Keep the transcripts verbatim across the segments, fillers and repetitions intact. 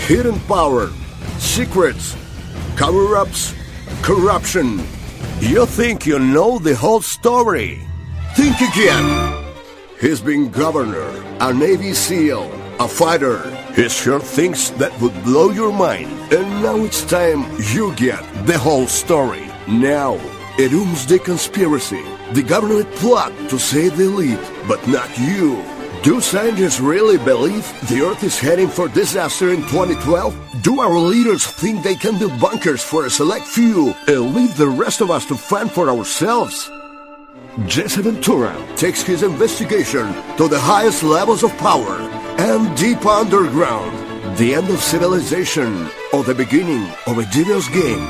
hidden power, secrets, cover-ups, corruption. You think you know the whole story? Think again. He's been governor, a Navy SEAL, a fighter. He sure things that would blow your mind. And now it's time you get the whole story. Now, it ooms the conspiracy, the government plot to save the elite, but not you. Do scientists really believe the Earth is heading for disaster in twenty twelve? Do our leaders think they can build bunkers for a select few and leave the rest of us to fend for ourselves? Jesse Ventura takes his investigation to the highest levels of power and deep underground. The end of civilization or the beginning of a devious game.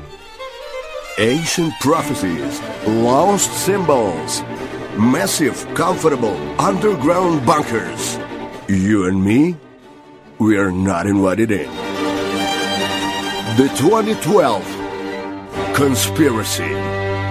Ancient prophecies, lost symbols, massive, comfortable underground bunkers. You and me, we are not invited in. The twenty twelve Conspiracy.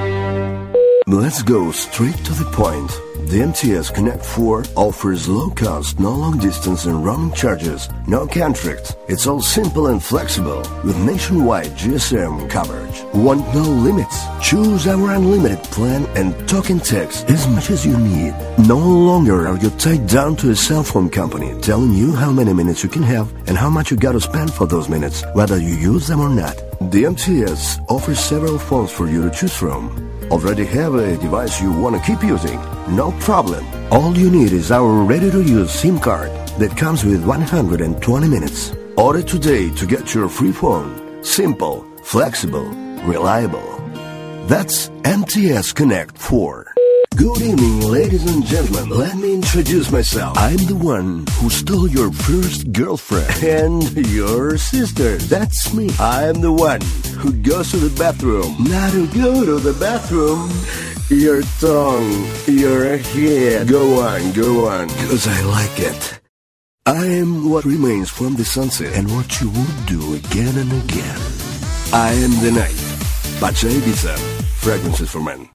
Let's go straight to the point. The M T S Connect four offers low cost, no long distance and roaming charges, no contract. It's all simple and flexible with nationwide G S M coverage. Want no limits? Choose our unlimited plan and talk and text as much as you need. No longer are you tied down to a cell phone company telling you how many minutes you can have and how much you gotta spend for those minutes, whether you use them or not. The M T S offers several phones for you to choose from. Already have a device you want to keep using? No problem. All you need is our ready-to-use SIM card that comes with one hundred twenty minutes. Order today to get your free phone. Simple, flexible, reliable. That's M T S Connect four. Good evening, ladies and gentlemen. Let me introduce myself. I'm the one who stole your first girlfriend and your sister. That's me. I'm the one who goes to the bathroom. Not to go to the bathroom. Your tongue, your head. Go on, go on, because I like it. I am what remains from the sunset and what you would do again and again. I am the night. Pacha Ibiza. Fragrances for Men.